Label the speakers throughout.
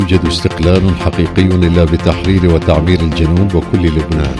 Speaker 1: يوجد استقلال حقيقي إلا بتحرير وتعمير الجنوب وكل لبنان.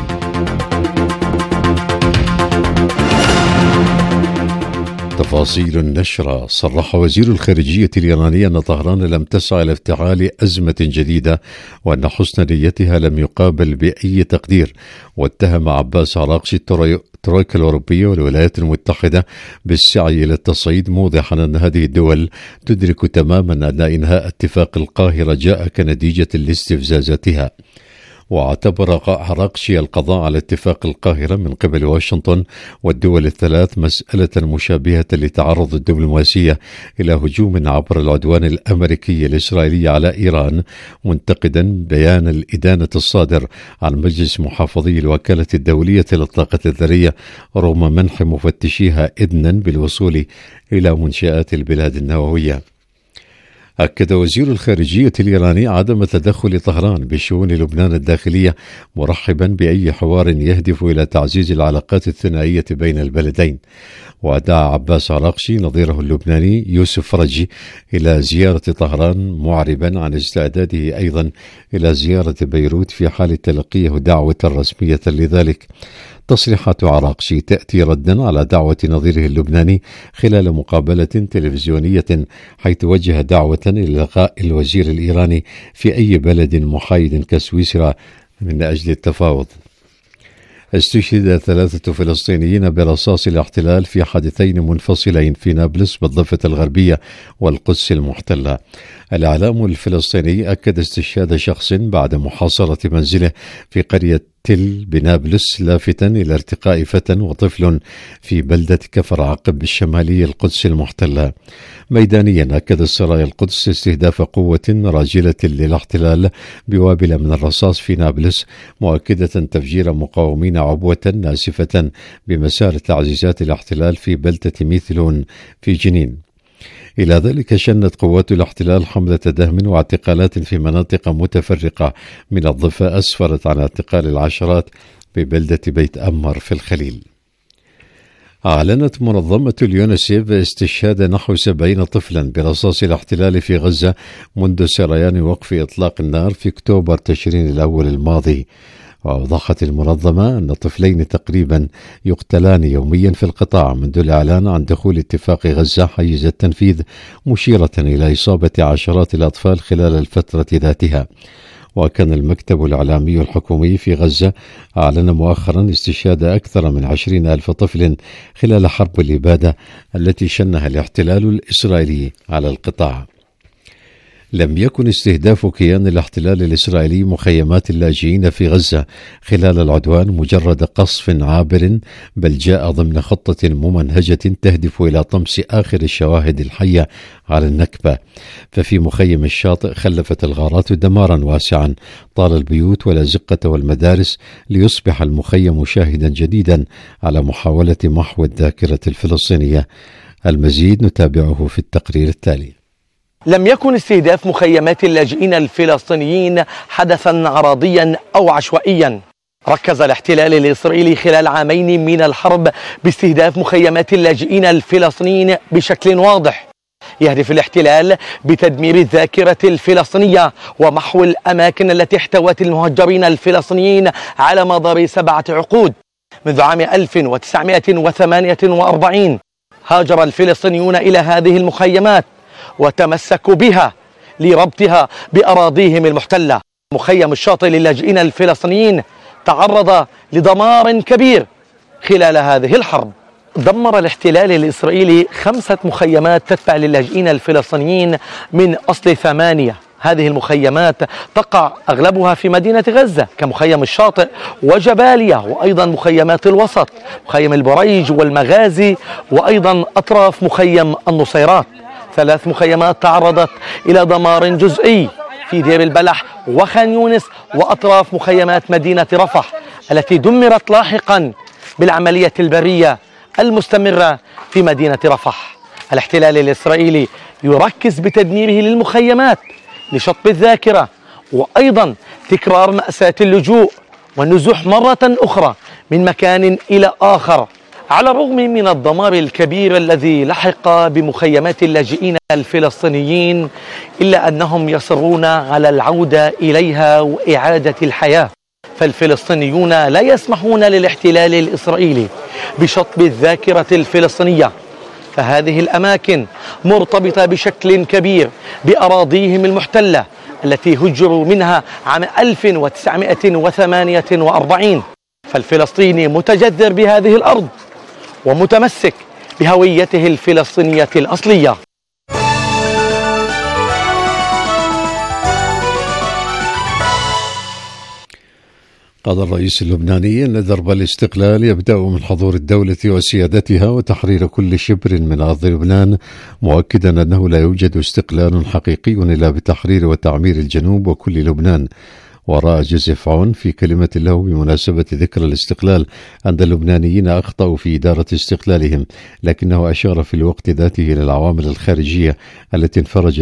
Speaker 1: تفاصيل النشرة. صرح وزير الخارجية الإيراني أن طهران لم تسعى إلى افتعال أزمة جديدة وأن حسن نيتها لم يقابل بأي تقدير، واتهم عباس عراقشي الترويكا الأوروبية والولايات المتحدة بالسعي إلى التصعيد، موضحا أن هذه الدول تدرك تماما أن إنهاء اتفاق القاهرة جاء كنتيجة لاستفزازاتها. واعتبر عراقشي القضاء على اتفاق القاهرة من قبل واشنطن والدول الثلاث مسألة مشابهة لتعرض الدبلوماسية إلى هجوم عبر العدوان الأمريكي الإسرائيلي على إيران، منتقدا بيان الإدانة الصادر عن مجلس محافظي الوكالة الدولية للطاقة الذرية رغم منح مفتشيها إذنا بالوصول إلى منشآت البلاد النووية. أكد وزير الخارجية الإيراني عدم تدخل طهران بشؤون لبنان الداخلية، مرحبا بأي حوار يهدف إلى تعزيز العلاقات الثنائية بين البلدين. ودعا عباس عراقشي نظيره اللبناني يوسف فرجي إلى زيارة طهران، معربا عن استعداده أيضا إلى زيارة بيروت في حال تلقيه دعوة رسمية لذلك. تصريحات عراقشي تأتي ردا على دعوة نظيره اللبناني خلال مقابلة تلفزيونية، حيث وجه دعوة إلى لقاء الوزير الإيراني في أي بلد محايد كسويسرا من أجل التفاوض. استشهد 3 فلسطينيين برصاص الاحتلال في حادثين منفصلين في نابلس بالضفة الغربية والقدس المحتلة. الإعلام الفلسطيني أكد استشهاد شخص بعد محاصرة منزله في قرية تل بنابلس، لافتا إلى ارتقاء فتى وطفل في بلدة كفر عقب الشمالي القدس المحتلة. ميدانيا أكد السرايا القدس استهداف قوة راجلة للاحتلال بوابل من الرصاص في نابلس، مؤكدة تفجير مقاومين عبوة ناسفة بمسار تعزيزات الاحتلال في بلدة ميثلون في جنين. إلى ذلك شنت قوات الاحتلال حملة دهم واعتقالات في مناطق متفرقة من الضفة، أسفرت عن اعتقال العشرات ببلدة بيت أمر في الخليل. أعلنت منظمة اليونسيف استشهاد نحو 70 طفلا برصاص الاحتلال في غزة منذ سريان وقف إطلاق النار في أكتوبر تشرين الأول الماضي. وأوضحت المنظمة أن طفلين تقريبا يقتلان يوميا في القطاع منذ الإعلان عن دخول اتفاق غزة حيز التنفيذ، مشيرة إلى إصابة عشرات الأطفال خلال الفترة ذاتها. وكان المكتب الإعلامي الحكومي في غزة أعلن مؤخرا استشهاد أكثر من 20,000 طفل خلال حرب الإبادة التي شنها الاحتلال الإسرائيلي على القطاع. لم يكن استهداف كيان الاحتلال الإسرائيلي مخيمات اللاجئين في غزة خلال العدوان مجرد قصف عابر، بل جاء ضمن خطة ممنهجة تهدف إلى طمس آخر الشواهد الحية على النكبة. ففي مخيم الشاطئ خلفت الغارات دمارا واسعا طال البيوت والأزقة والمدارس، ليصبح المخيم شاهدا جديدا على محاولة محو الذاكرة الفلسطينية. المزيد نتابعه في التقرير التالي.
Speaker 2: لم يكن استهداف مخيمات اللاجئين الفلسطينيين حدثا عرضيا أو عشوائيا. ركز الاحتلال الإسرائيلي خلال عامين من الحرب باستهداف مخيمات اللاجئين الفلسطينيين بشكل واضح. يهدف الاحتلال بتدمير الذاكرة الفلسطينية ومحو الأماكن التي احتوت المهجرين الفلسطينيين على مدار 7 عقود. منذ عام 1948 هاجر الفلسطينيون إلى هذه المخيمات وتمسكوا بها لربطها بأراضيهم المحتلة. مخيم الشاطئ للاجئين الفلسطينيين تعرض لدمار كبير خلال هذه الحرب. دمر الاحتلال الإسرائيلي 5 مخيمات تتبع للاجئين الفلسطينيين من أصل 8. هذه المخيمات تقع أغلبها في مدينة غزة كمخيم الشاطئ وجباليا، وأيضا مخيمات الوسط، مخيم البريج والمغازي، وأيضا أطراف مخيم النصيرات. 3 مخيمات تعرضت إلى دمار جزئي في دير البلح وخان يونس وأطراف مخيمات مدينة رفح التي دمرت لاحقا بالعملية البرية المستمرة في مدينة رفح. الاحتلال الإسرائيلي يركز بتدميره للمخيمات لشطب الذاكرة وأيضا تكرار مأساة اللجوء والنزوح مرة أخرى من مكان إلى آخر على الرغم من الدمار الكبير الذي لحق بمخيمات اللاجئين الفلسطينيين، إلا أنهم يصرون على العودة إليها وإعادة الحياة. فالفلسطينيون لا يسمحون للاحتلال الإسرائيلي بشطب الذاكرة الفلسطينية، فهذه الأماكن مرتبطة بشكل كبير بأراضيهم المحتلة التي هجروا منها عام 1948. فالفلسطيني متجذر بهذه الأرض ومتمسك بهويته الفلسطينية الأصلية.
Speaker 1: قال الرئيس اللبناني أن درب الاستقلال يبدأ من حضور الدولة وسيادتها وتحرير كل شبر من أرض لبنان، مؤكدا أنه لا يوجد استقلال حقيقي إلا بتحرير وتعمير الجنوب وكل لبنان. ورأى جوزيف عون في كلمة له بمناسبة ذكرى الاستقلال أن اللبنانيين أخطأوا في إدارة استقلالهم، لكنه أشار في الوقت ذاته إلى العوامل الخارجية التي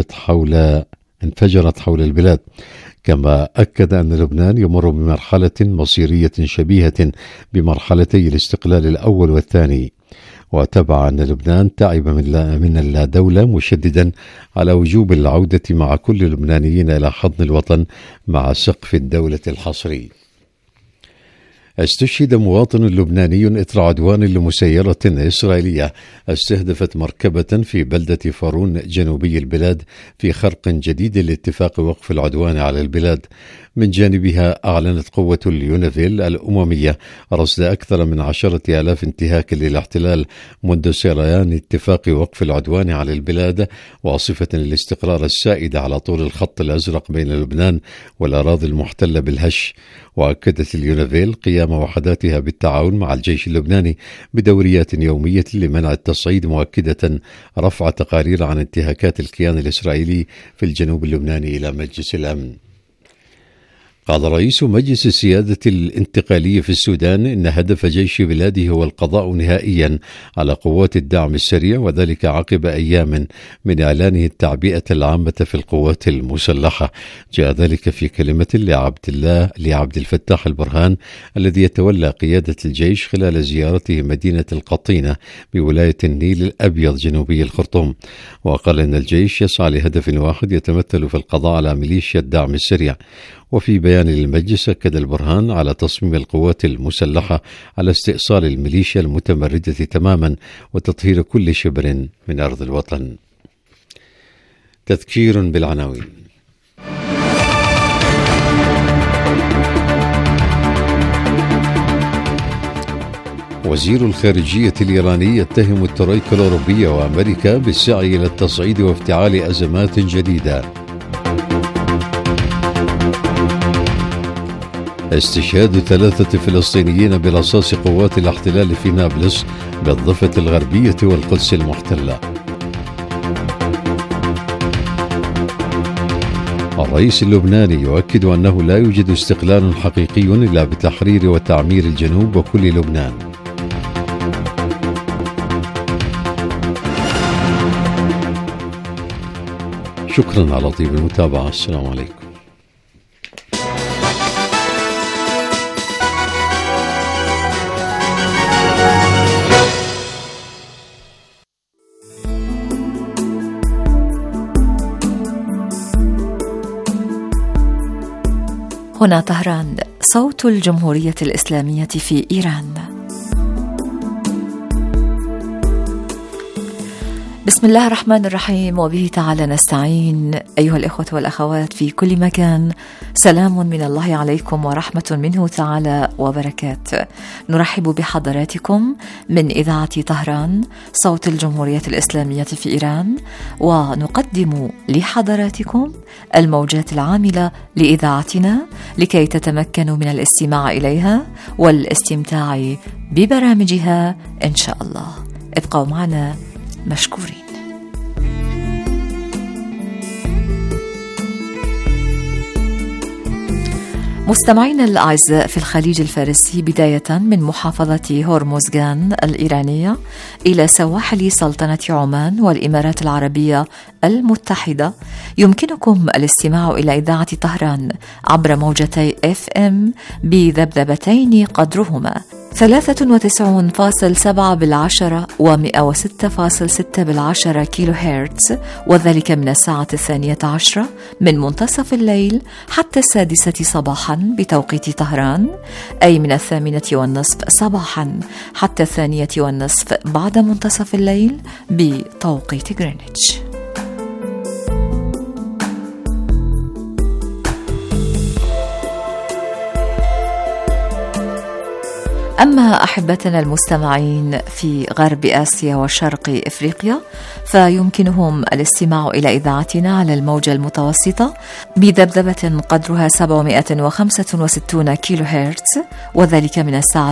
Speaker 1: انفجرت حول البلاد. كما أكد أن لبنان يمر بمرحلة مصيرية شبيهة بمرحلتي الاستقلال الأول والثاني، وتبع أن لبنان تعب من اللادولة، مشددا على وجوب العودة مع كل اللبنانيين إلى حضن الوطن مع سقف الدولة الحصري. استشهد مواطن لبناني إثر عدوان لمسيرة إسرائيلية استهدفت مركبة في بلدة فارون جنوبي البلاد في خرق جديد لاتفاق وقف العدوان على البلاد. من جانبها أعلنت قوة اليونيفيل الأممية رصد أكثر من 10,000 انتهاك للاحتلال منذ سريان اتفاق وقف العدوان على البلاد، واصفة الاستقرار السائد على طول الخط الأزرق بين لبنان والأراضي المحتلة بالهش. وأكدت اليونيفيل قيام وحداتها بالتعاون مع الجيش اللبناني بدوريات يومية لمنع التصعيد، مؤكدة رفع تقارير عن انتهاكات الكيان الإسرائيلي في الجنوب اللبناني إلى مجلس الأمن. قال رئيس مجلس السيادة الانتقالية في السودان إن هدف جيش بلاده هو القضاء نهائيا على قوات الدعم السريع، وذلك عقب أيام من إعلانه التعبئة العامة في القوات المسلحة. جاء ذلك في كلمة لعبد الفتاح البرهان الذي يتولى قيادة الجيش خلال زيارته مدينة القطينة بولاية النيل الأبيض جنوبي الخرطوم. وقال إن الجيش يسعى لهدف واحد يتمثل في القضاء على ميليشيا الدعم السريع. وفي بيان للمجلس أكد البرهان على تصميم القوات المسلحة على استئصال الميليشيا المتمردة تماما وتطهير كل شبر من أرض الوطن. تذكير بالعناوين. وزير الخارجية الإيراني يتهم الترويكا الأوروبية وأمريكا بالسعي إلى التصعيد وافتعال أزمات جديدة. استشهاد 3 فلسطينيين برصاص قوات الاحتلال في نابلس بالضفة الغربية والقدس المحتلة. الرئيس اللبناني يؤكد أنه لا يوجد استقلال حقيقي إلا بتحرير وتعمير الجنوب وكل لبنان. شكرا على طيب المتابعة. السلام عليكم.
Speaker 3: هنا طهران، صوت الجمهورية الإسلامية في إيران. بسم الله الرحمن الرحيم، وبه تعالى نستعين. أيها الإخوة والأخوات في كل مكان، سلام من الله عليكم ورحمة منه تعالى وبركاته. نرحب بحضراتكم من إذاعة طهران، صوت الجمهورية الإسلامية في إيران، ونقدم لحضراتكم الموجات العاملة لإذاعتنا لكي تتمكنوا من الاستماع إليها والاستمتاع ببرامجها إن شاء الله. ابقوا معنا مشكورين. مستمعينا الأعزاء في الخليج الفارسي، بداية من محافظة هرمزغان الإيرانية إلى سواحل سلطنة عمان والإمارات العربية المتحدة، يمكنكم الاستماع إلى إذاعة طهران عبر موجتي FM بذبذبتين قدرهما 93.7 و106.6 كيلو هرتز، وذلك من الساعة 12 من منتصف الليل حتى 6 صباحا بتوقيت طهران، أي من 8:30 صباحا حتى 2:30 بعد منتصف الليل بتوقيت غرينتش. أما أحبتنا المستمعين في غرب آسيا وشرق إفريقيا، فيمكنهم الاستماع إلى إذاعتنا على الموجة المتوسطة بذبذبة قدرها 765 كيلو هرتز، وذلك من الساعة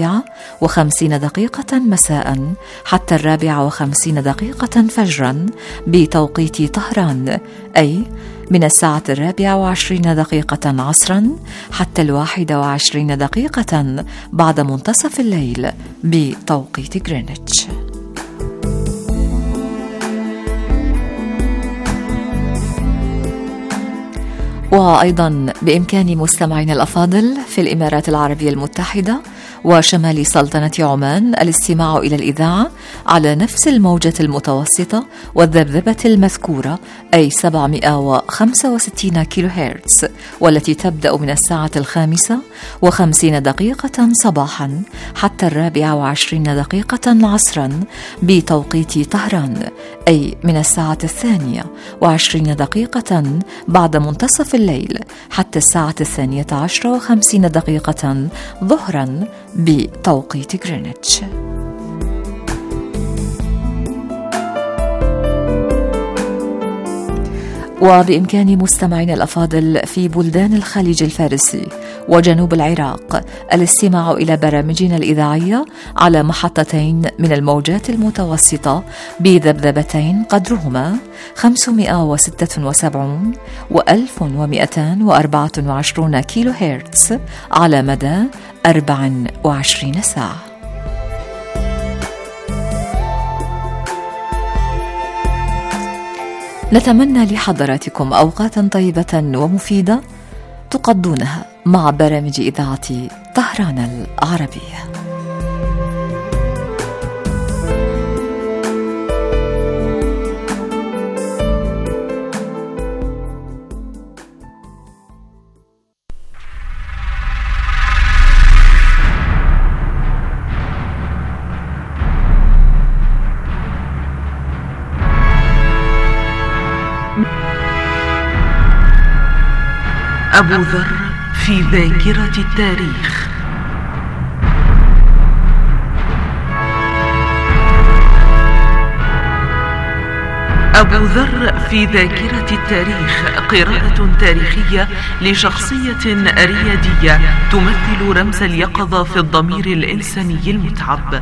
Speaker 3: 7:50 مساء حتى 4:50 فجرا بتوقيت طهران، أي من الساعة 24 عصرا حتى 21 بعد منتصف الليل بتوقيت غرينتش. وأيضا بإمكان مستمعينا الأفاضل في الإمارات العربية المتحدة وشمال سلطنة عمان الاستماع إلى الإذاعة على نفس الموجة المتوسطة والذبذبة المذكورة، أي 765 كيلو هرتز، والتي تبدأ من الساعة 5:50 صباحا حتى 24 عصرا بتوقيت طهران، أي من الساعة 22 بعد منتصف الليل حتى الساعة 12:50 ظهرا بتوقيت غرينتش. وبإمكان مستمعين الأفاضل في بلدان الخليج الفارسي وجنوب العراق الاستماع إلى برامجنا الإذاعية على محطتين من الموجات المتوسطة بذبذبتين قدرهما 576 و1224 كيلو هرتز على مدى 24 ساعة. نتمنى لحضراتكم أوقاتا طيبة ومفيدة تقضونها مع برامج إذاعة طهران العربية.
Speaker 4: أبو ذر في ذاكرة التاريخ. أبو ذر في ذاكرة التاريخ قراءة تاريخية لشخصية ريادية تمثل رمز اليقظة في الضمير الإنساني المتعب.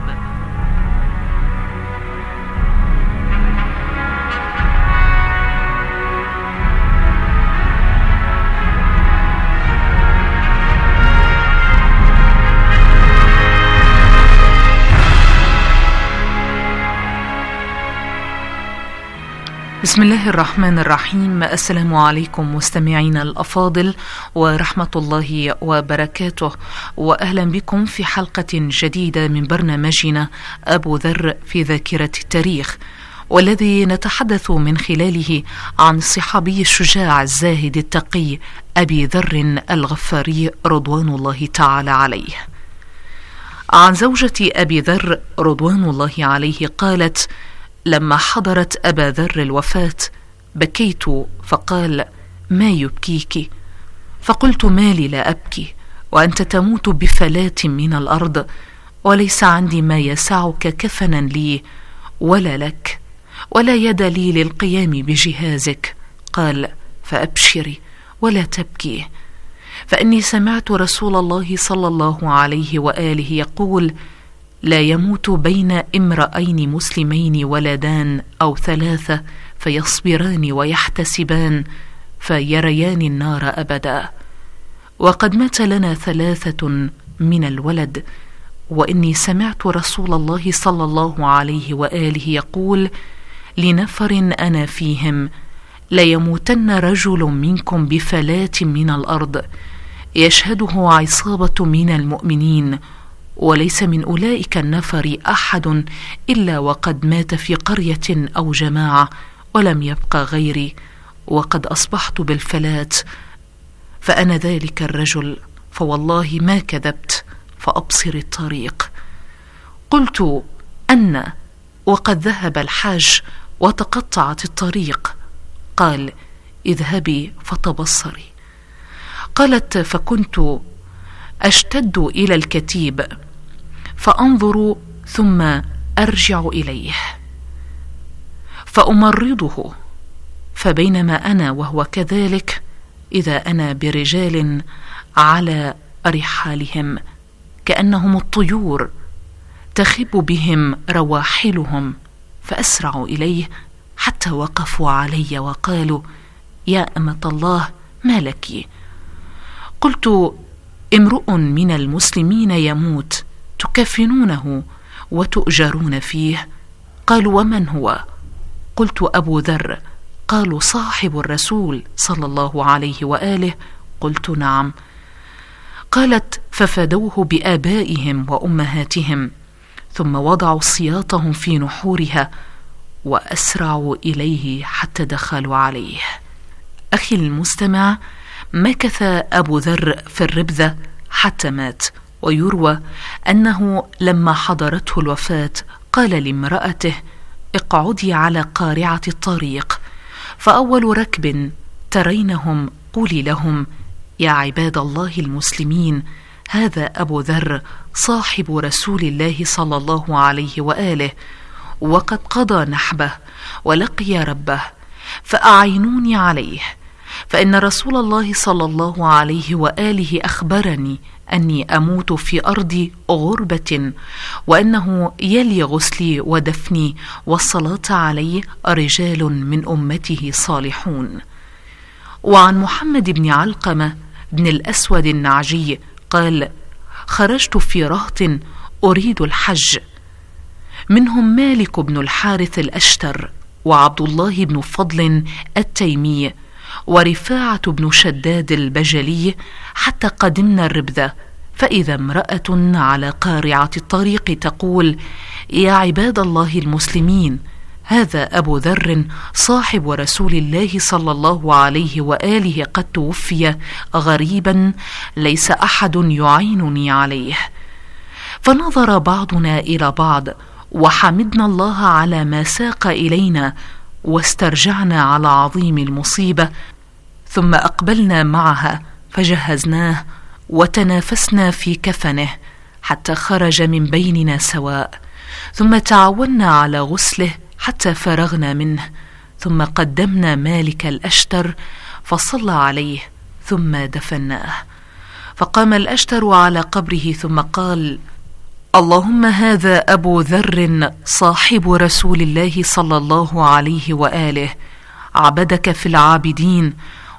Speaker 4: بسم الله الرحمن الرحيم. السلام عليكم مستمعينا الأفاضل ورحمة الله وبركاته، وأهلا بكم في حلقة جديدة من برنامجنا أبو ذر في ذاكرة التاريخ، والذي نتحدث من خلاله عن الصحابي الشجاع الزاهد التقي أبي ذر الغفاري رضوان الله تعالى عليه. عن زوجة أبي ذر رضوان الله عليه قالت: لما حضرت أبا ذر الوفاة بكيت، فقال: ما يبكيك؟ فقلت: مالي لا أبكي، وأنت تموت بفلاة من الأرض، وليس عندي ما يسعك كفنا لي ولا لك، ولا يد لي للقيام بجهازك. قال: فأبشري ولا تبكي، فإني سمعت رسول الله صلى الله عليه وآله يقول: لا يموت بين امرأين مسلمين ولدان أو ثلاثة فيصبران ويحتسبان فيريان النار أبدا، وقد مات لنا 3 من الولد، وإني سمعت رسول الله صلى الله عليه وآله يقول: لنفر أنا فيهم لا يموتن رجل منكم بفلاة من الأرض يشهده عصابة من المؤمنين، وليس من أولئك النفر أحد إلا وقد مات في قرية أو جماعة ولم يبق غيري، وقد أصبحت بالفلات، فأنا ذلك الرجل، فوالله ما كذبت، فأبصر الطريق. قلت: أن وقد ذهب الحاج وتقطعت الطريق. قال: اذهبي فتبصري. قالت: فكنت أشتد إلى الكتيب فأنظر ثم أرجع إليه فأمرضه، فبينما أنا وهو كذلك إذا أنا برجال على رحالهم كأنهم الطيور تخب بهم رواحلهم، فأسرع إليه حتى وقفوا علي وقالوا: يا أمة الله، ما لك؟ قلت: امرؤ من المسلمين يموت تكفنونه وتؤجرون فيه. قالوا: ومن هو؟ قلت: أبو ذر. قالوا: صاحب الرسول صلى الله عليه وآله. قلت: نعم. قالت: ففدوه بآبائهم وأمهاتهم، ثم وضعوا سياطهم في نحورها وأسرعوا إليه حتى دخلوا عليه. أخي المستمع، مكث أبو ذر في الربذة حتى مات، ويروى أنه لما حضرته الوفاة قال لامرأته: اقعدي على قارعة الطريق، فأول ركب ترينهم قولي لهم: يا عباد الله المسلمين، هذا أبو ذر صاحب رسول الله صلى الله عليه وآله، وقد قضى نحبه ولقي ربه، فأعينوني عليه، فإن رسول الله صلى الله عليه وآله أخبرني أني أموت في أرض غربة، وأنه يلي غسلي ودفني والصلاة علي رجال من أمته صالحون. وعن محمد بن علقمة بن الأسود النعجي قال: خرجت في رهط أريد الحج، منهم مالك بن الحارث الأشتر، وعبد الله بن فضل التيمي، ورفاعة بن شداد البجلي، حتى قدمنا الربذة، فإذا امرأة على قارعة الطريق تقول: يا عباد الله المسلمين، هذا أبو ذر صاحب رسول الله صلى الله عليه وآله قد توفي غريبا، ليس أحد يعينني عليه. فنظر بعضنا إلى بعض وحمدنا الله على ما ساق إلينا، واسترجعنا على عظيم المصيبة، ثم أقبلنا معها فجهزناه وتنافسنا في كفنه حتى خرج من بيننا سواء، ثم تعاوننا على غسله حتى فرغنا منه، ثم قدمنا مالك الأشتر فصلى عليه ثم دفناه. فقام الأشتر على قبره ثم قال: اللهم هذا أبو ذر صاحب رسول الله صلى الله عليه وآله، عبدك في العابدين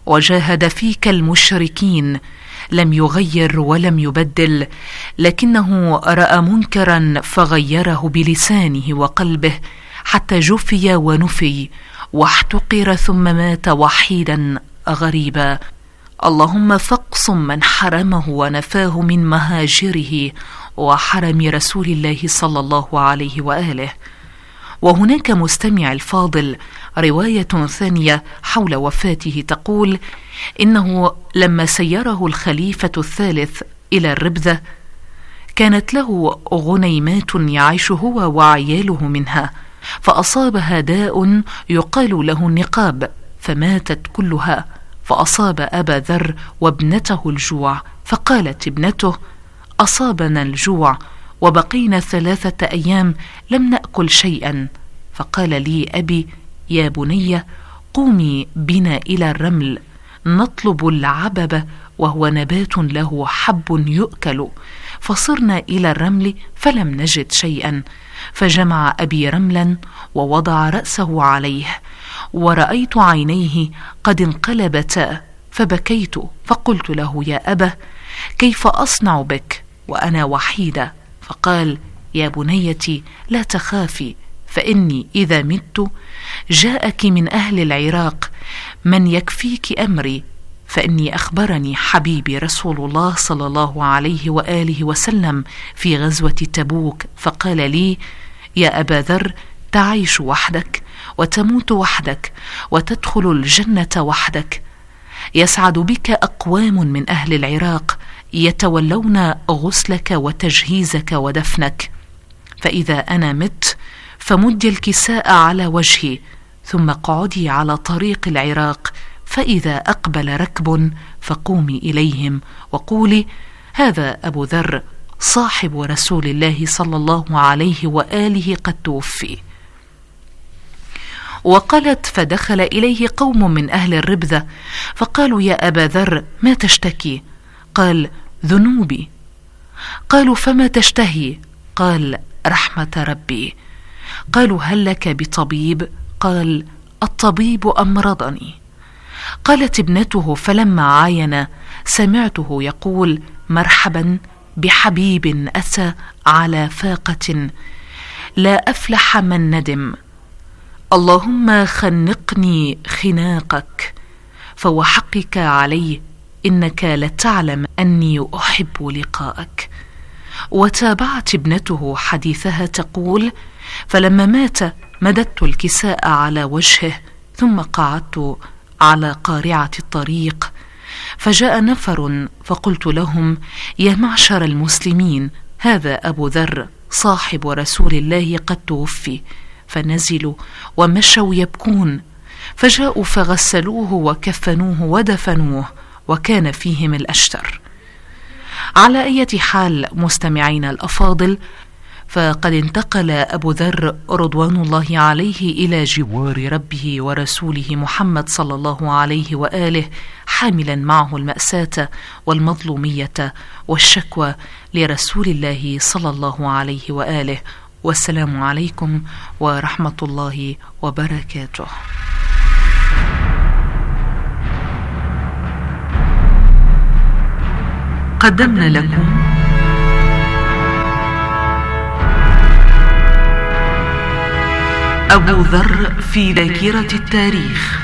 Speaker 4: وجاهد فيك المشركين، لم يغير ولم يبدل، لكنه رأى منكرا فغيره بلسانه وقلبه حتى جفي ونفي واحتقر ثم مات وحيدا غريبا. اللهم فاقصم من حرمه ونفاه من مهاجره وحرم رسول الله صلى الله عليه وآله. وهناك مستمع الفاضل رواية ثانية حول وفاته تقول: إنه لما سيره الخليفة الثالث إلى الربذة كانت له غنيمات يعيش هو وعياله منها، فأصابها داء يقال له النقاب، فماتت كلها، فأصاب أبا ذر وابنته الجوع، فقالت ابنته: أصابنا الجوع وبقينا 3 أيام لم نأكل شيئا. فقال لي أبي: يا بني، قومي بنا إلى الرمل نطلب العبب، وهو نبات له حب يؤكل. فصرنا إلى الرمل فلم نجد شيئا، فجمع أبي رملا ووضع رأسه عليه، ورأيت عينيه قد انقلبتا، فبكيت، فقلت له: يا أبا، كيف أصنع بك وأنا وحيدة؟ فقال: يا بنيتي، لا تخافي، فإني إذا مت جاءك من أهل العراق من يكفيك أمري، فإني أخبرني حبيبي رسول الله صلى الله عليه وآله وسلم في غزوة تبوك فقال لي: يا أبا ذر، تعيش وحدك وتموت وحدك وتدخل الجنة وحدك. يسعد بك أقوام من أهل العراق يتولون غسلك وتجهيزك ودفنك، فإذا أنا مت فمدي الكساء على وجهي، ثم اقعدي على طريق العراق، فإذا أقبل ركب فقومي إليهم وقولي: هذا أبو ذر صاحب رسول الله صلى الله عليه وآله قد توفي. وقالت: فدخل إليه قوم من أهل الربذة فقالوا: يا أبا ذر، ما تشتكي؟ قال: ذنوبي. قالوا: فما تشتهي؟ قال: رحمة ربي. قالوا: هل لك بطبيب؟ قال: الطبيب أمرضني. قالت ابنته: فلما عاين سمعته يقول: مرحبا بحبيب أتى على فاقة، لا أفلح من ندم. اللهم خنقني خناقك، فوحقك علي، إنك لتعلم أني أحب لقاءك. وتابعت ابنته حديثها تقول: فلما مات مددت الكساء على وجهه، ثم قعدت على قارعة الطريق، فجاء نفر فقلت لهم: يا معشر المسلمين، هذا أبو ذر صاحب رسول الله قد توفي. فنزلوا ومشوا يبكون، فجاءوا فغسلوه وكفنوه ودفنوه، وكان فيهم الأشتر. على أي حال مستمعين الأفاضل، فقد انتقل أبو ذر رضوان الله عليه إلى جوار ربه ورسوله محمد صلى الله عليه وآله، حاملا معه المأساة والمظلومية والشكوى لرسول الله صلى الله عليه وآله. والسلام عليكم ورحمة الله وبركاته. قدمنا لكم أبو ذر في ذاكرة التاريخ.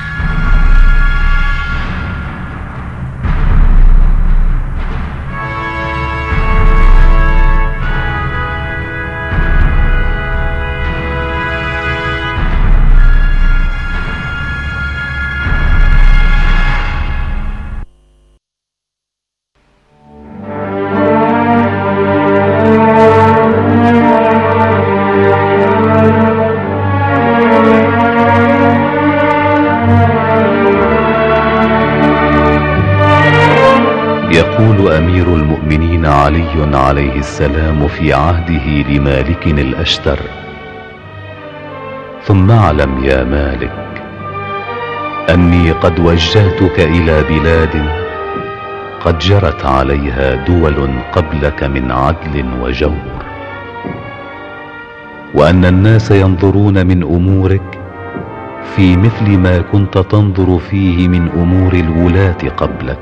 Speaker 5: يقول أمير المؤمنين علي عليه السلام في عهده لمالك الأشتر: ثم اعلم يا مالك أني قد وجهتك إلى بلاد قد جرت عليها دول قبلك من عدل وجور، وأن الناس ينظرون من أمورك في مثل ما كنت تنظر فيه من أمور الولاة قبلك،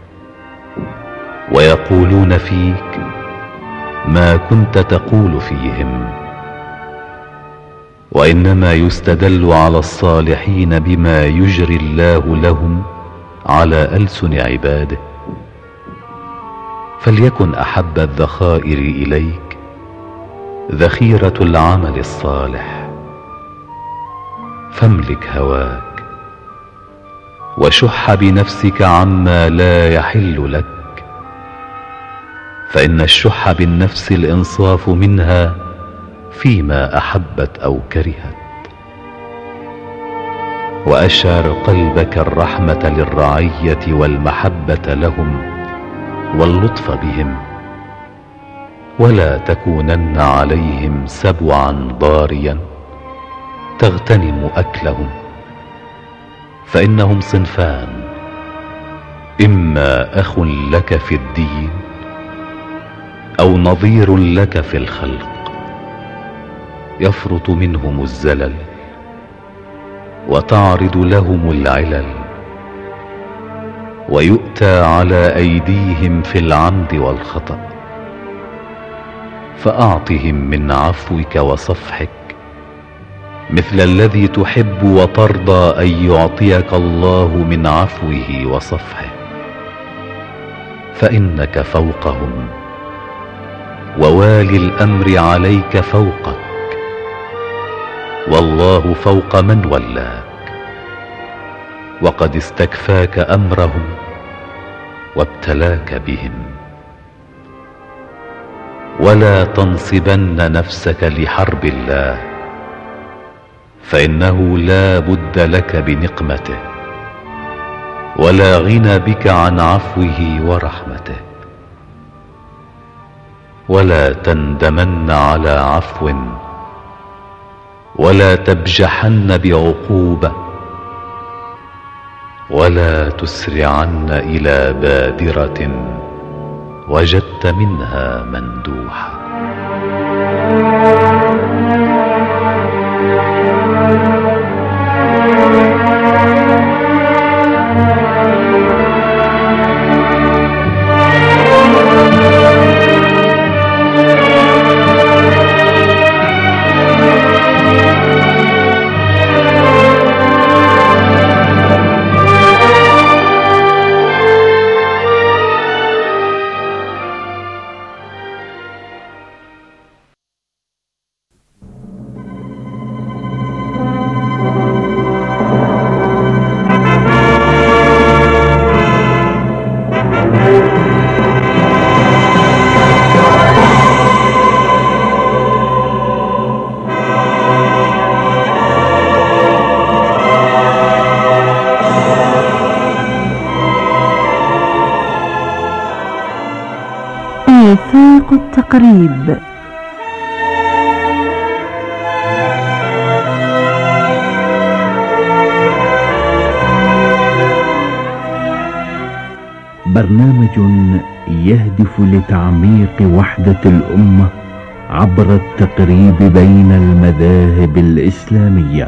Speaker 5: ويقولون فيك ما كنت تقول فيهم، وإنما يستدل على الصالحين بما يجري الله لهم على ألسن عباده. فليكن أحب الذخائر إليك ذخيرة العمل الصالح، فاملك هواك وشح بنفسك عما لا يحل لك، فإن الشح بالنفس الإنصاف منها فيما أحبت أو كرهت. وأشعر قلبك الرحمة للرعية والمحبة لهم واللطف بهم، ولا تكونن عليهم سبعا ضاريا تغتنم أكلهم، فإنهم صنفان: إما أخ لك في الدين أو نظير لك في الخلق، يفرط منهم الزلل وتعرض لهم العلل، ويؤتى على أيديهم في العمد والخطأ. فأعطهم من عفوك وصفحك مثل الذي تحب وترضى أن يعطيك الله من عفوه وصفحه. فإنك فوقهم، ووالي الأمر عليك فوقك، والله فوق من ولاك، وقد استكفاك أمرهم وابتلاك بهم. ولا تنصبن نفسك لحرب الله، فإنه لا بد لك بنقمته، ولا غنى بك عن عفوه ورحمته. ولا تندمن على عفو، ولا تبجحن بعقوبة، ولا تسرعن إلى بادرة وجدت منها مندوحة.
Speaker 6: آفاق التقريب. برنامج يهدف لتعميق وحدة الأمة عبر التقريب بين المذاهب الإسلامية.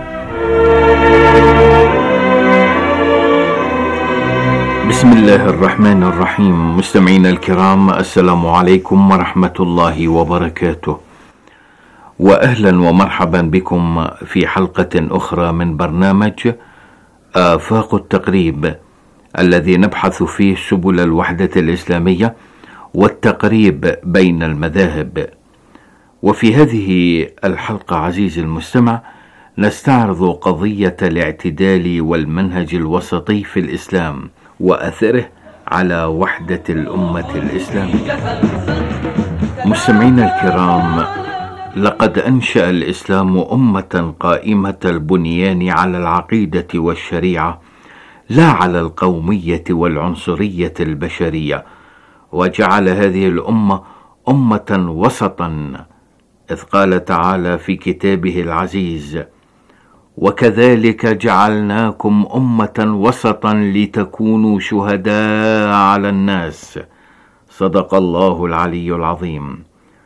Speaker 6: بسم الله الرحمن الرحيم. مستمعينا الكرام، السلام عليكم ورحمة الله وبركاته، وأهلا ومرحبا بكم في حلقة أخرى من برنامج آفاق التقريب، الذي نبحث فيه سبل الوحدة الإسلامية والتقريب بين المذاهب. وفي هذه الحلقة عزيزي المستمع نستعرض قضية الاعتدال والمنهج الوسطي في الإسلام وأثره على وحدة الأمة الإسلامية. مستمعينا الكرام، لقد أنشأ الإسلام أمة قائمة البنيان على العقيدة والشريعة، لا على القومية والعنصرية البشرية، وجعل هذه الأمة أمة وسطا، إذ قال تعالى في كتابه العزيز: وكذلك جعلناكم أمة وسطا لتكونوا شهداء على الناس. صدق الله العلي العظيم.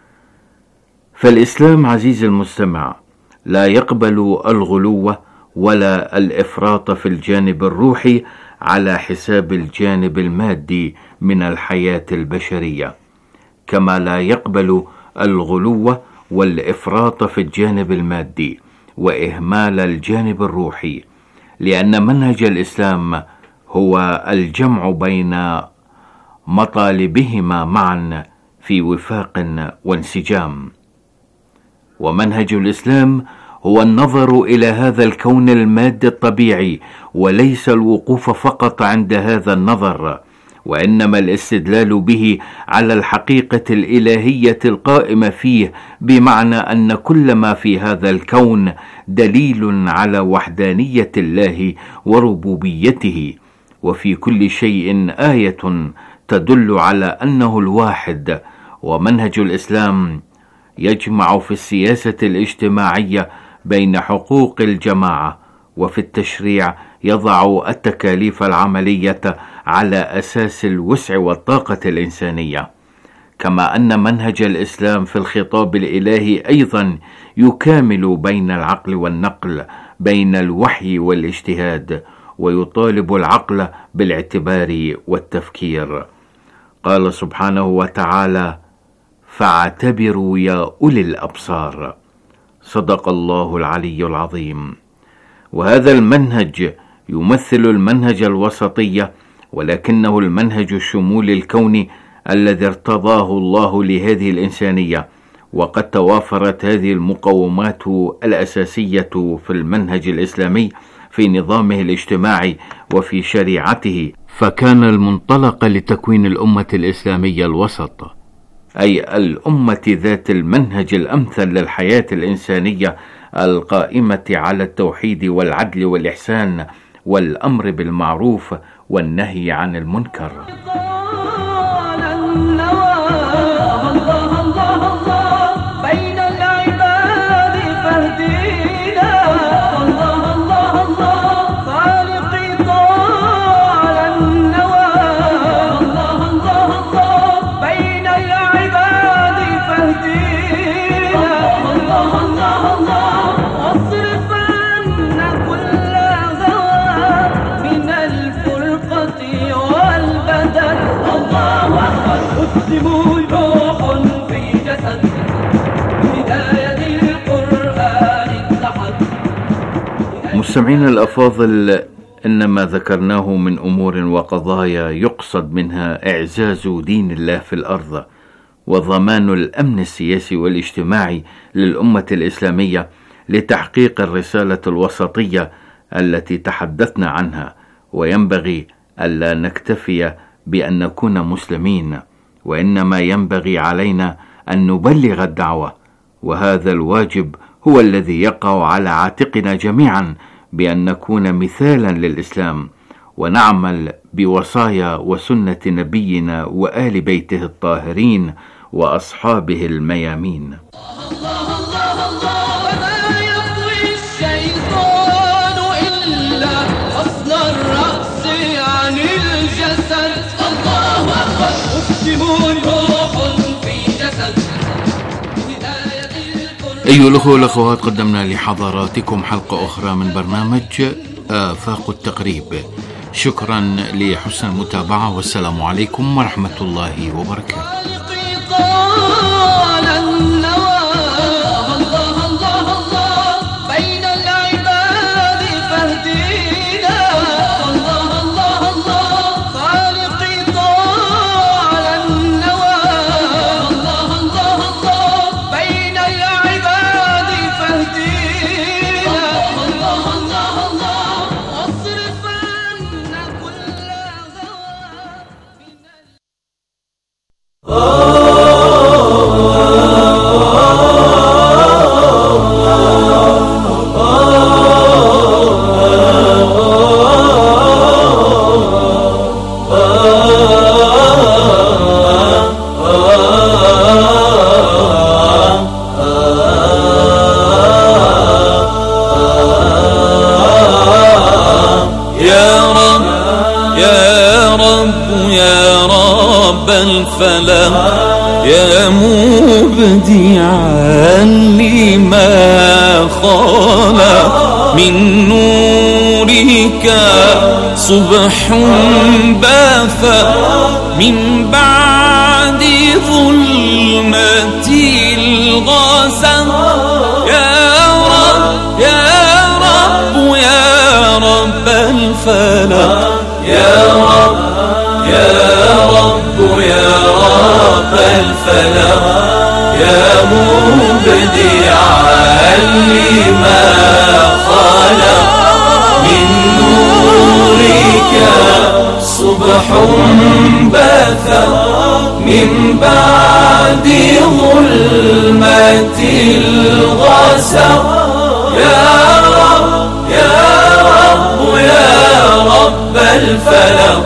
Speaker 6: فالإسلام عزيز المستمع لا يقبل الغلو ولا الإفراط في الجانب الروحي على حساب الجانب المادي من الحياة البشرية، كما لا يقبل الغلو والإفراط في الجانب المادي وإهمال الجانب الروحي، لأن منهج الإسلام هو الجمع بين مطالبهما معا في وفاق وانسجام. ومنهج الإسلام هو النظر إلى هذا الكون المادي الطبيعي، وليس الوقوف فقط عند هذا النظر، وإنما الاستدلال به على الحقيقة الإلهية القائمة فيه، بمعنى أن كل ما في هذا الكون دليل على وحدانية الله وربوبيته، وفي كل شيء آية تدل على أنه الواحد. ومنهج الإسلام يجمع في السياسة الاجتماعية بين حقوق الجماعة، وفي التشريع يضع التكاليف العملية على أساس الوسع والطاقة الإنسانية، كما أن منهج الإسلام في الخطاب الإلهي أيضا يكامل بين العقل والنقل، بين الوحي والاجتهاد، ويطالب العقل بالاعتبار والتفكير. قال سبحانه وتعالى: فاعتبروا يا أولي الأبصار. صدق الله العلي العظيم. وهذا المنهج يمثل المنهج الوسطية ولكنه المنهج الشمولي الكوني الذي ارتضاه الله لهذه الإنسانية، وقد توافرت هذه المقومات الأساسية في المنهج الإسلامي في نظامه الاجتماعي وفي شريعته، فكان المنطلق لتكوين الأمة الإسلامية الوسط، أي الأمة ذات المنهج الأمثل للحياة الإنسانية القائمة على التوحيد والعدل والإحسان والأمر بالمعروف والنهي عن المنكر. مستمعينا الأفاضل، إن ما ذكرناه من أمور وقضايا يقصد منها إعزاز دين الله في الأرض وضمان الأمن السياسي والاجتماعي للأمة الإسلامية لتحقيق الرسالة الوسطية التي تحدثنا عنها. وينبغي ألا نكتفي بأن نكون مسلمين، وإنما ينبغي علينا أن نبلغ الدعوة، وهذا الواجب هو الذي يقع على عاتقنا جميعا، بأن نكون مثالا للإسلام ونعمل بوصايا وسنة نبينا وآل بيته الطاهرين وأصحابه الميامين. أيها الأخوة والأخوات، قدمنا لحضراتكم حلقة أخرى من برنامج آفاق التقريب. شكرا لحسن المتابعة، والسلام عليكم ورحمة الله وبركاته.
Speaker 7: الفلا يا مبدعا لما خلق من نورك صبح بث من بعد ظلمة الغسق. يا رب يا رب يا رب الفلا يا رب يا رب يا رب الفلا يا مبدعا لما خلق من نورك صبح بث من بعد ظلمة الغسق. يا رب يا رب يا رب الفلا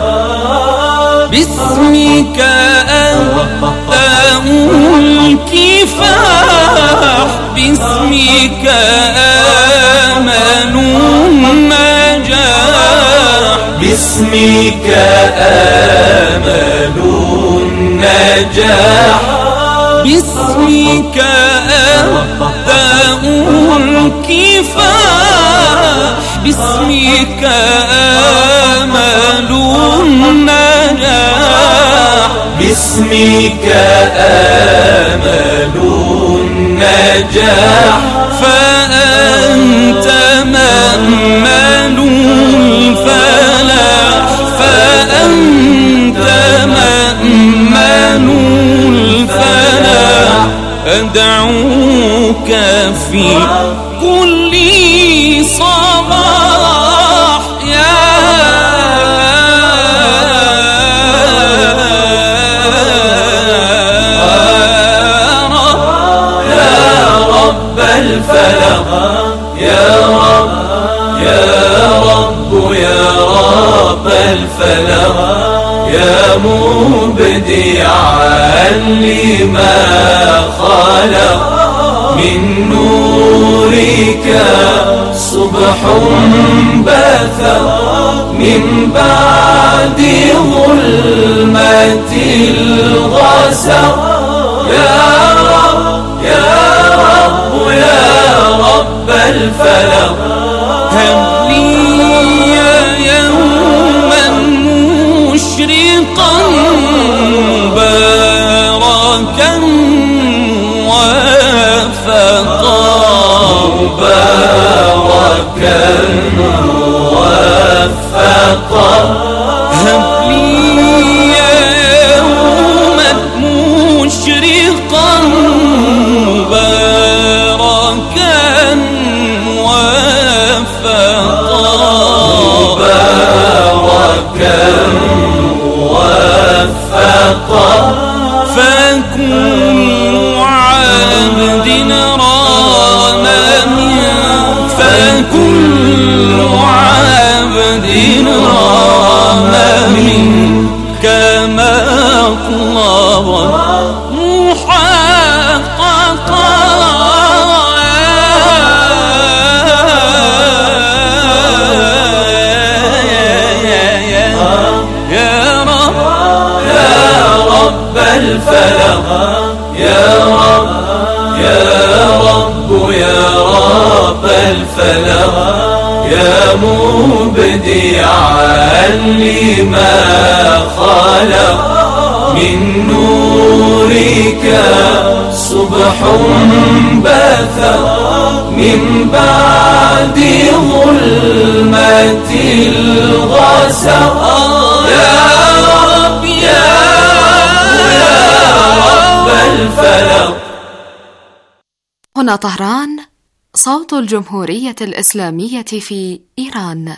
Speaker 7: باسمك أبدأ الكفاح باسمك آمل النجاح باسمك آمل النجاح باسمك أبدأ الكفاح باسمك آمل النجاح باسمك آمل النجاح. فأنت مأمل الفلاح فأنت أدعوك في كل صباح يا رب الفلق يا رب يا رب الفلق يا مبدعا لما خلق من نورك صبح بثق من بعد ظلمة الغسق يا رب الفلق هب لي يوما مشرقا مباركا موفقا هب لي يوما مشرقا مباركا موفقا فكل عبد رام منك فكل عبد رام منك مطلبا محققا الفلق يا رب الفلق يا مبدعا لما خلق من نورك صبح بثق من بعد ظلمة الغسق يا رب الفلق.
Speaker 8: هنا طهران، صوت الجمهورية الإسلامية في إيران.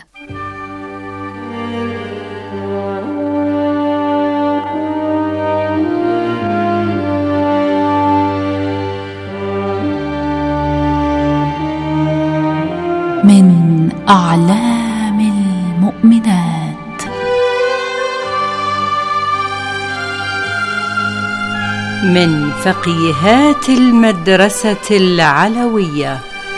Speaker 9: من أعلام المؤمنات من فقيهات المدرسة العلوية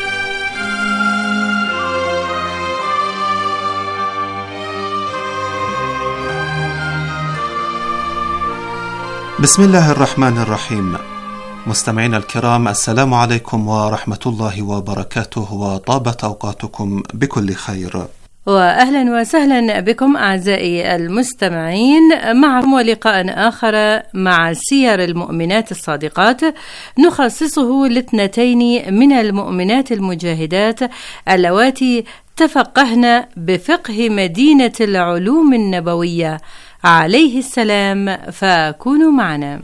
Speaker 10: بسم الله الرحمن الرحيم. مستمعينا الكرام، السلام عليكم ورحمة الله وبركاته، وطابت أوقاتكم بكل خير.
Speaker 9: وأهلا وسهلا بكم أعزائي المستمعين معكم ولقاء آخر مع سير المؤمنات الصادقات نخصصه لاثنتين من المؤمنات المجاهدات اللواتي تفقهن بفقه مدينة العلوم النبوية عليه السلام، فكونوا معنا.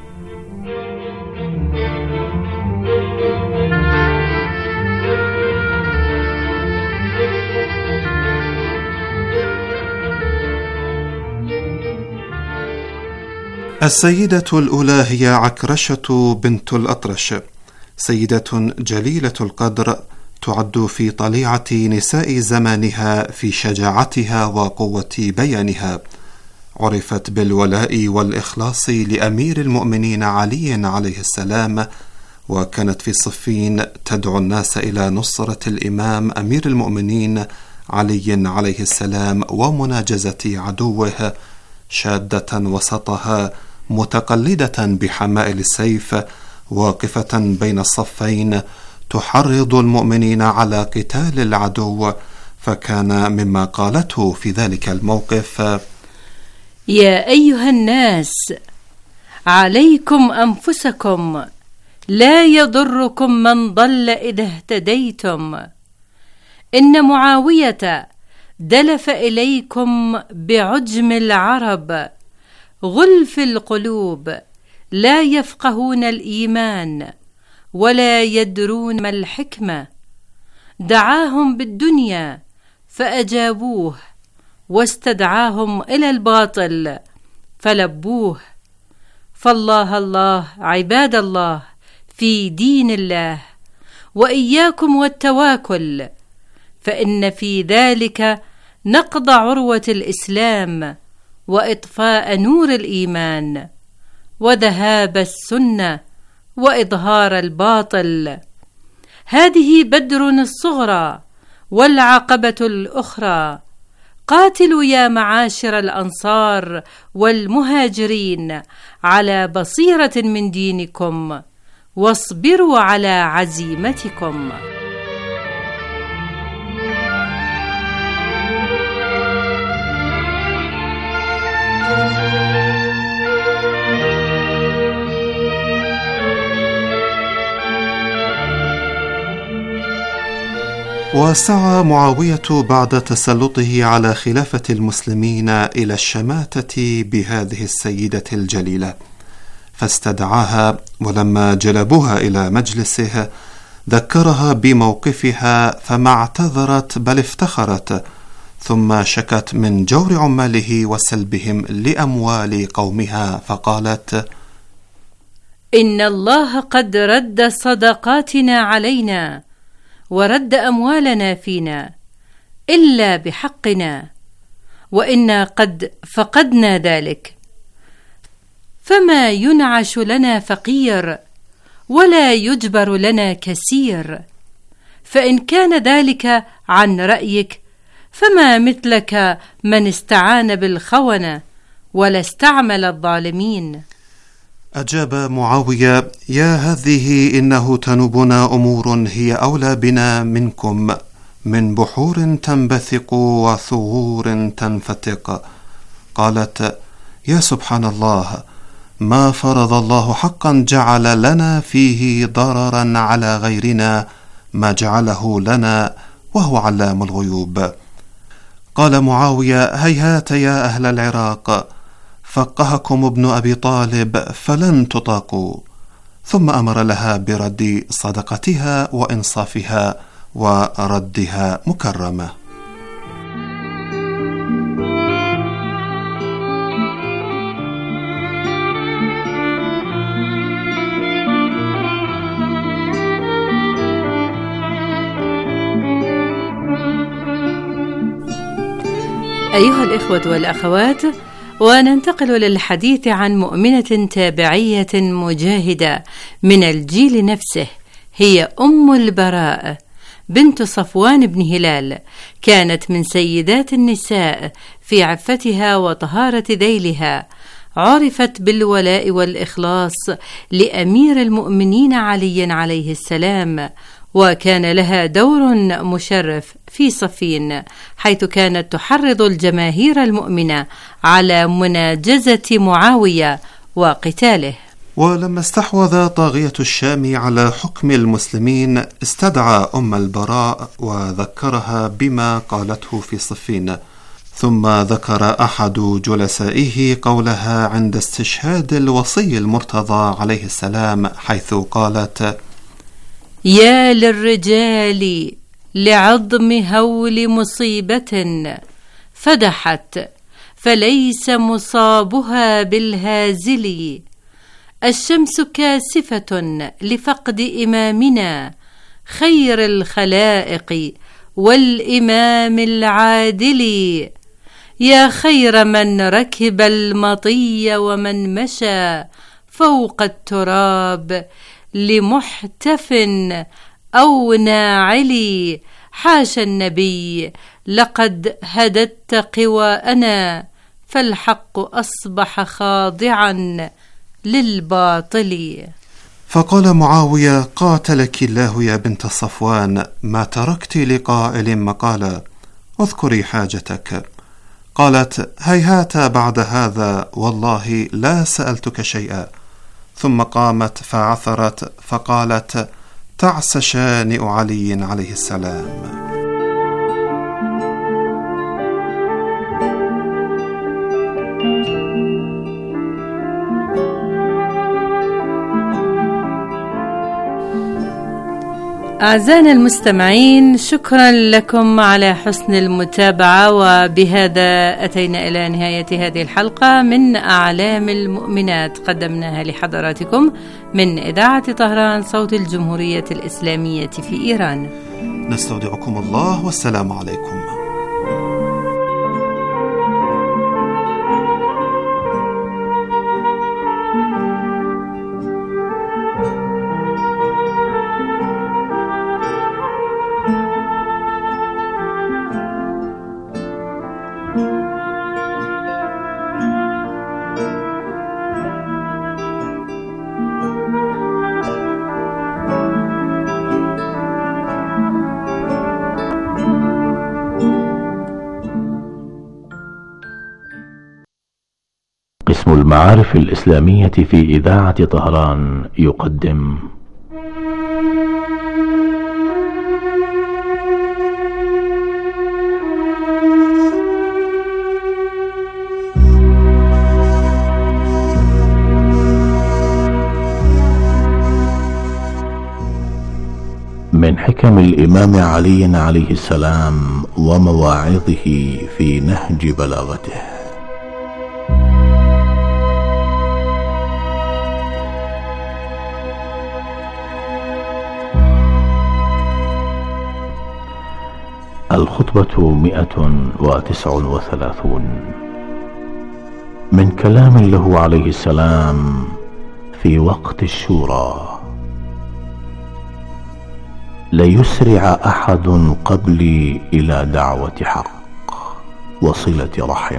Speaker 10: السيدة الأولى هي عكرشة بنت الأطرش، سيدة جليلة القدر، تعد في طليعة نساء زمانها في شجاعتها وقوة بيانها. عرفت بالولاء والإخلاص لأمير المؤمنين علي عليه السلام، وكانت في صفين تدعو الناس إلى نصرة الإمام أمير المؤمنين علي عليه السلام ومناجزة عدوه، شادة وسطها متقلدة بحمائل السيف، واقفة بين الصفين تحرض المؤمنين على قتال العدو. فكان مما قالته في ذلك الموقف:
Speaker 9: يا أيها الناس، عليكم أنفسكم، لا يضركم من ضل إذا اهتديتم. إن معاوية دلف إليكم بعجم العرب، غلف القلوب، لا يفقهون الإيمان، ولا يدرون ما الحكمة. دعاهم بالدنيا فأجابوه، واستدعاهم إلى الباطل فلبوه. فالله الله عباد الله في دين الله، وإياكم والتواكل، فإن في ذلك نقض عروة الإسلام وإطفاء نور الإيمان وذهاب السنة وإظهار الباطل. هذه بدر الصغرى والعقبة الأخرى. قاتلوا يا معاشر الأنصار والمهاجرين على بصيرة من دينكم، واصبروا على عزيمتكم.
Speaker 10: وسعى معاوية بعد تسلطه على خلافة المسلمين إلى الشماتة بهذه السيدة الجليلة، فاستدعاها، ولما جلبوها إلى مجلسه ذكرها بموقفها فما اعتذرت بل افتخرت، ثم شكت من جور عماله وسلبهم لأموال قومها فقالت:
Speaker 9: إن الله قد رد صدقاتنا علينا ورد أموالنا فينا إلا بحقنا، وإنا قد فقدنا ذلك، فما ينعش لنا فقير ولا يجبر لنا كثير. فإن كان ذلك عن رأيك فما مثلك من استعان بالخونة ولا استعمل الظالمين.
Speaker 10: أجاب معاوية: يا هذه إنه تنوبنا أمور هي أولى بنا منكم، من بحور تنبثق وثغور تنفتق. قالت: يا سبحان الله، ما فرض الله حقا جعل لنا فيه ضررا على غيرنا ما جعله لنا، وهو علام الغيوب. قال معاوية: هيهات يا أهل العراق، فقهكم ابن أبي طالب فلن تطاقوا. ثم أمر لها برد صدقتها وإنصافها وردها مكرمة.
Speaker 9: أيها الإخوة والأخوات، وننتقل للحديث عن مؤمنة تابعية مجاهدة من الجيل نفسه، هي أم البراء بنت صفوان بن هلال. كانت من سيدات النساء في عفتها وطهارة ذيلها، عرفت بالولاء والإخلاص لأمير المؤمنين علي عليه السلام، وكان لها دور مشرف في صفين، حيث كانت تحرض الجماهير المؤمنة على مناجزة معاوية وقتاله.
Speaker 10: ولما استحوذ طاغية الشام على حكم المسلمين استدعى أم البراء وذكرها بما قالته في صفين، ثم ذكر أحد جلسائه قولها عند استشهاد الوصي المرتضى عليه السلام، حيث قالت:
Speaker 9: يا للرجال لعظم هول مصيبة فدحت، فليس مصابها بالهازل. الشمس كاسفة لفقد إمامنا خير الخلائق والإمام العادل. يا خير من ركب المطي ومن مشى فوق التراب لمحتف أو ناعلي. حاشا النبي، لقد هددت قواءنا، فالحق أصبح خاضعا للباطل.
Speaker 10: فقال معاوية: قاتلك الله يا بنت صفوان، ما تركت لقائل مقالا، اذكري حاجتك. قالت: هيهات بعد هذا، والله لا سألتك شيئا. ثم قامت فعثرت فقالت: تعس شانئ علي عليه السلام.
Speaker 9: أعزائنا المستمعين، شكرا لكم على حسن المتابعة، وبهذا أتينا إلى نهاية هذه الحلقة من أعلام المؤمنات قدمناها لحضراتكم من إذاعة طهران صوت الجمهورية الإسلامية في إيران.
Speaker 10: نستودعكم الله والسلام عليكم.
Speaker 5: قسم المعارف الإسلامية في إذاعة طهران يقدم من حكم الإمام علي عليه السلام ومواعظه في نهج بلاغته. الخطبة 139 من كلام له عليه السلام في وقت الشورى: ليسرع أحد قبلي إلى دعوة حق وصلة رحم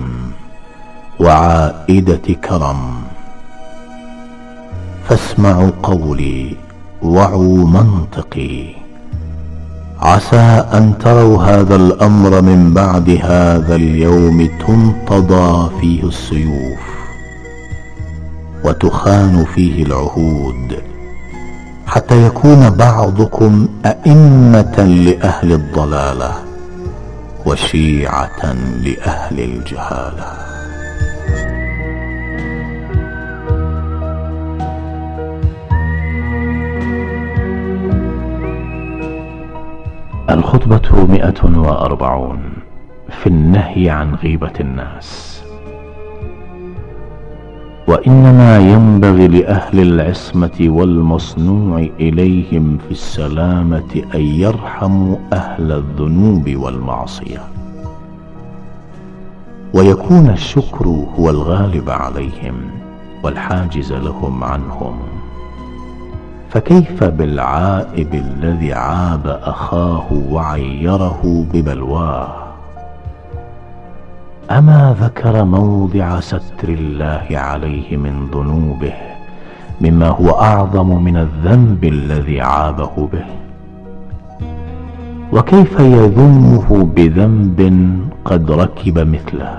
Speaker 5: وعائدة كرم، فاسمعوا قولي وعوا منطقي، عسى أن تروا هذا الأمر من بعد هذا اليوم تنتضى فيه السيوف وتخان فيه العهود، حتى يكون بعضكم أئمة لأهل الضلالة وشيعة لأهل الجهالة. الخطبة 140 في النهي عن غيبة الناس. وإنما ينبغي لأهل العصمة والمصنوع إليهم في السلامة أن يرحموا أهل الذنوب والمعصية، ويكون الشكر هو الغالب عليهم والحاجز لهم عنهم. فكيف بالعائب الذي عاب أخاه وعيره ببلواه؟ أما ذكر موضع ستر الله عليه من ذنوبه مما هو أعظم من الذنب الذي عابه به؟ وكيف يذمه بذنب قد ركب مثله؟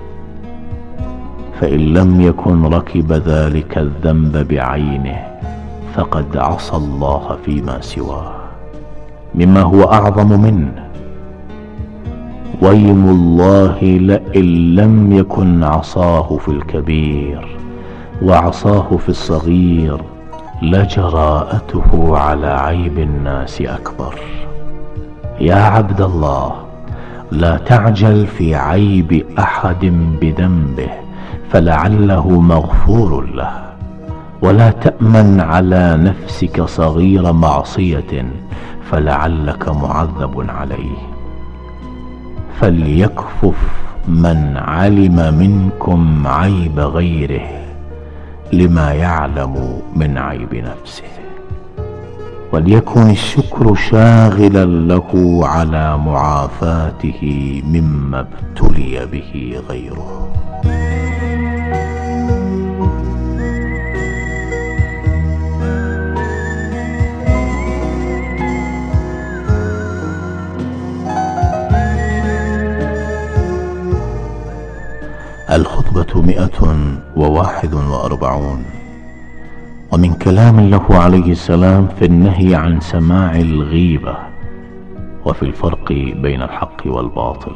Speaker 5: فإن لم يكن ركب ذلك الذنب بعينه فقد عصى الله فيما سواه مما هو أعظم منه. ويم الله لئن لم يكن عصاه في الكبير وعصاه في الصغير لجراءته على عيب الناس أكبر. يا عبد الله، لا تعجل في عيب أحد بذنبه فلعله مغفور له، ولا تأمن على نفسك صغير معصية فلعلك معذب عليه. فليكفف من علم منكم عيب غيره لما يعلم من عيب نفسه، وليكن الشكر شاغلا له على معافاته مما ابتلي به غيره. الخطبة 141 ومن كلام له عليه السلام في النهي عن سماع الغيبة وفي الفرق بين الحق والباطل.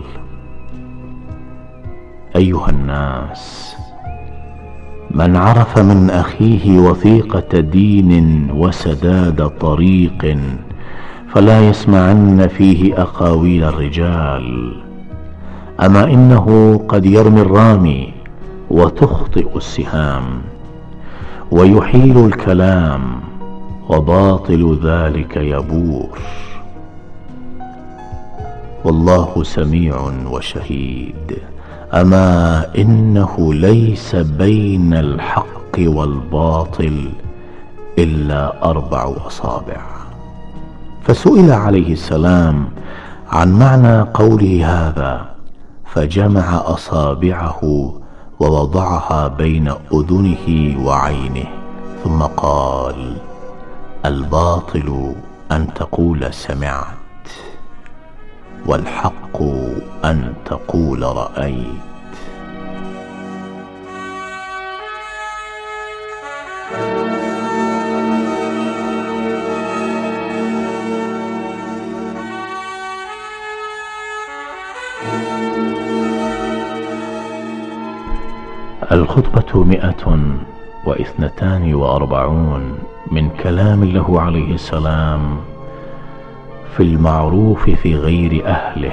Speaker 5: أيها الناس، من عرف من أخيه وثيقة دين وسداد طريق فلا يسمعن فيه أقاويل الرجال. أما إنه قد يرمي الرامي وتخطئ السهام، ويحيل الكلام وباطل ذلك يبور. والله سميع وشهيد. أما إنه ليس بين الحق والباطل إلا 4 أصابع. فسئل عليه السلام عن معنى قوله هذا، فجمع أصابعه ووضعها بين أذنه وعينه، ثم قال: الباطل أن تقول سمعت، والحق أن تقول رأيت. الخطبة 142 من كلام له عليه السلام في المعروف في غير أهله.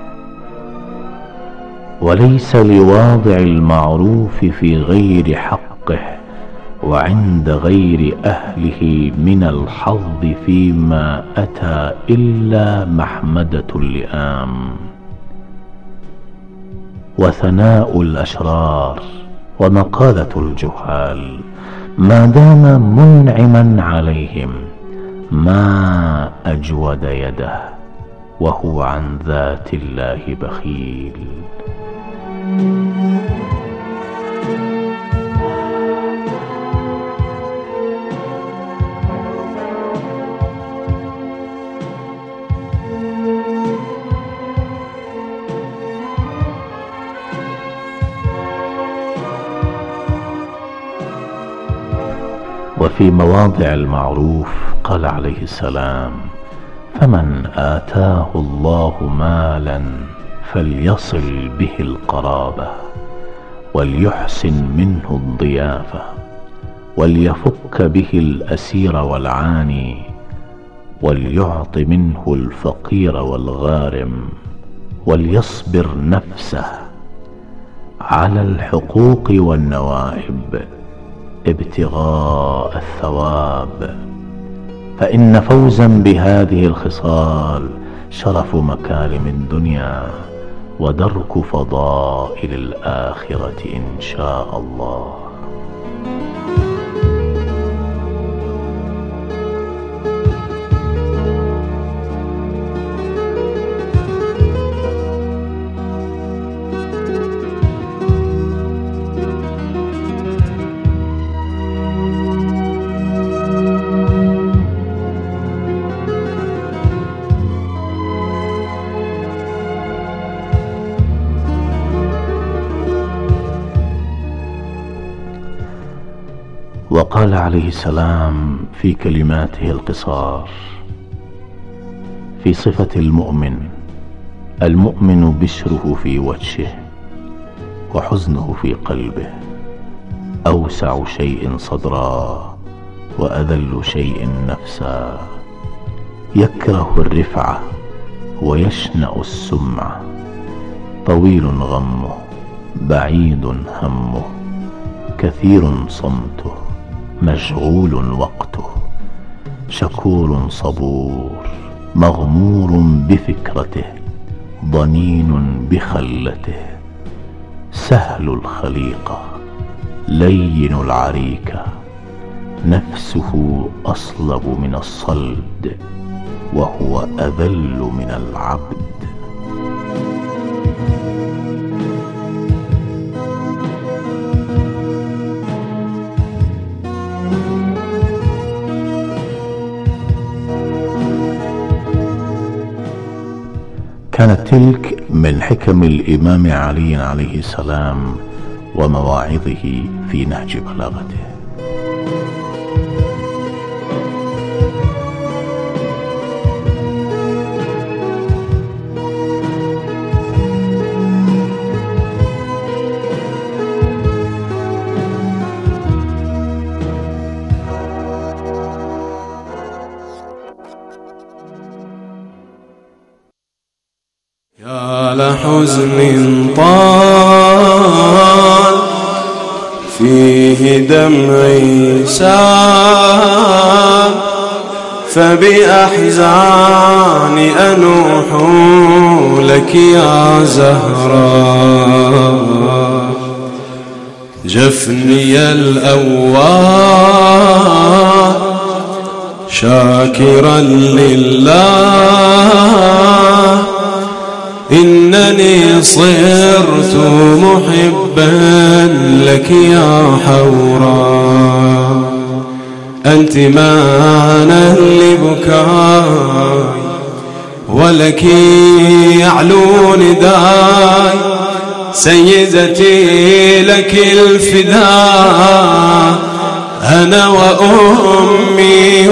Speaker 5: وليس لواضع المعروف في غير حقه وعند غير أهله من الحظ فيما أتى إلا محمدة اللئام، وثناء الأشرار، ومقالة الجهال، ما دام منعما عليهم، ما أجود يده وهو عن ذات الله بخيل. وفي مواضع المعروف قال عليه السلام: فمن آتاه الله مالا فليصل به القرابة، وليحسن منه الضيافة، وليفك به الأسير والعاني، وليعط منه الفقير والغارم، وليصبر نفسه على الحقوق والنوائب ابتغاء الثواب، فإن فوزا بهذه الخصال شرف مكارم الدنيا ودرك فضائل الآخرة إن شاء الله. وقال عليه السلام في كلماته القصار في صفة المؤمن: المؤمن بشره في وجهه وحزنه في قلبه، أوسع شيء صدرا وأذل شيء نفسا، يكره الرفعة ويشنأ السمعة، طويل غمه بعيد همه، كثير صمته مشغول وقته، شكور صبور مغمور بفكرته، ضنين بخلته، سهل الخليقة لين العريكة، نفسه أصلب من الصلد وهو أذل من العبد. كانت تلك من حكم الإمام علي عليه السلام ومواعظه في نهج بلاغته.
Speaker 11: يا لحزن طال فيه دمعي سال فبأحزاني أنوح لك يا زهراء جفني الأواب شاكرا لله إنني صرت محبا لك يا حوراء أنت معنى لبكاي ولك يعلو نداي سيدتي لك الفداء أنا وأمي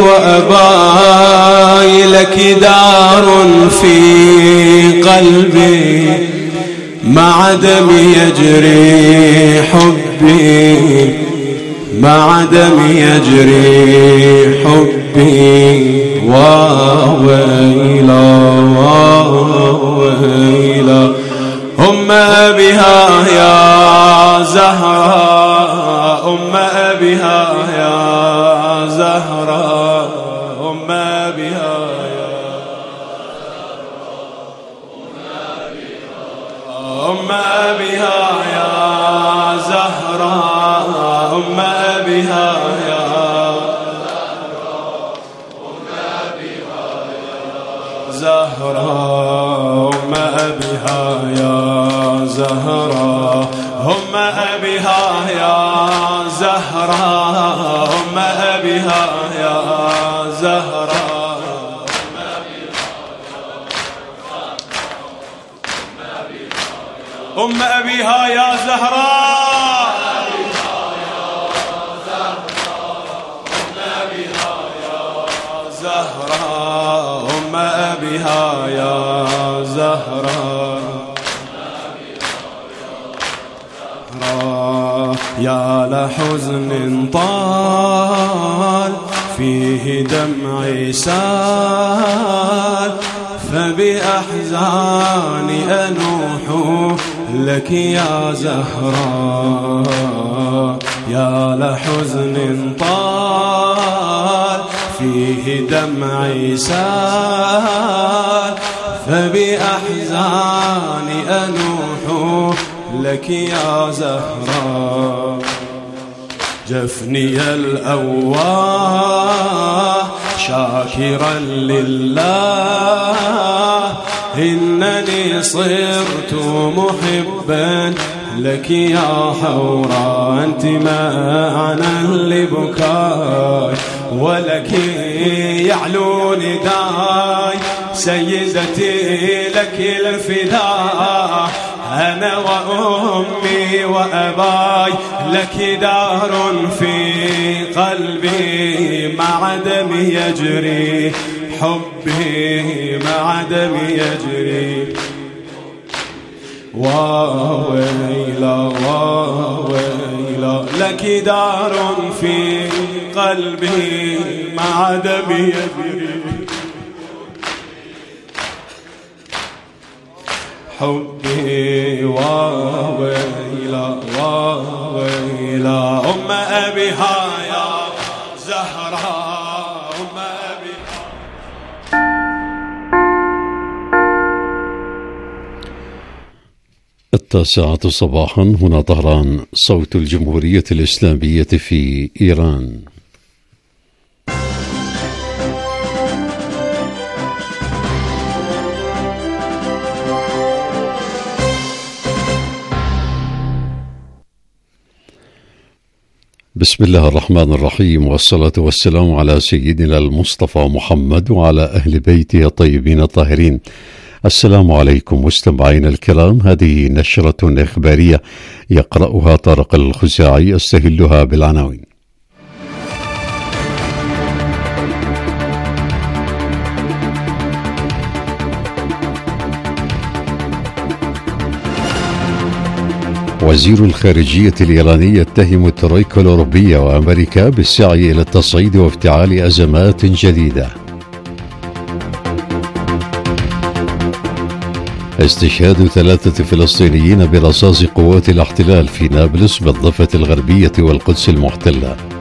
Speaker 11: وأباي لك دار في قلبي مع دمي يجري حبي مع دمي يجري حبي وويلا وويلا أم بها يا زهراء أم بها يا زهراء أم بها يا أم بها يا زهراء أم بها يا زهراء أم بها يا زهراء أم بها يا زهراء أم بها يا زهراء أم أبيها يا زهراء زهراء أم أبيها يا زهراء يا لحزن طال فيه دمعي سال فبأحزاني أنوح لك يا زهراء يا لحزن طال فيه دمعي سال فبأحزاني أنوح لك يا زهراء جفني الأواه شاكرا لله إنني صرت محبا لك يا حوراء أنت معنى لبكاي ولك يعلو نداي سيدتي لك الفداء أنا وأمي وأباي لك دار في قلبي مع دمي يجري حبي مع دمي يجري وويلا وويلا لك دار في قلبي مع دمي يجري حبي وويلا وويلا أم أبيها يا زهراء أم أبيها.
Speaker 1: التاسعة صباحا هنا طهران صوت الجمهورية الإسلامية في إيران. بسم الله الرحمن الرحيم، والصلاة والسلام على سيدنا المصطفى محمد وعلى أهل بيته الطيبين الطاهرين. السلام عليكم مستمعينا الكرام، هذه نشرة إخبارية يقرأها طارق الخزاعي، أستهلها بالعناوين. وزير الخارجية الإيراني يتهم الترويكا الأوروبية وأمريكا بالسعي إلى التصعيد وافتعال أزمات جديدة. استشهاد 3 فلسطينيين برصاص قوات الاحتلال في نابلس بالضفة الغربية والقدس المحتلة.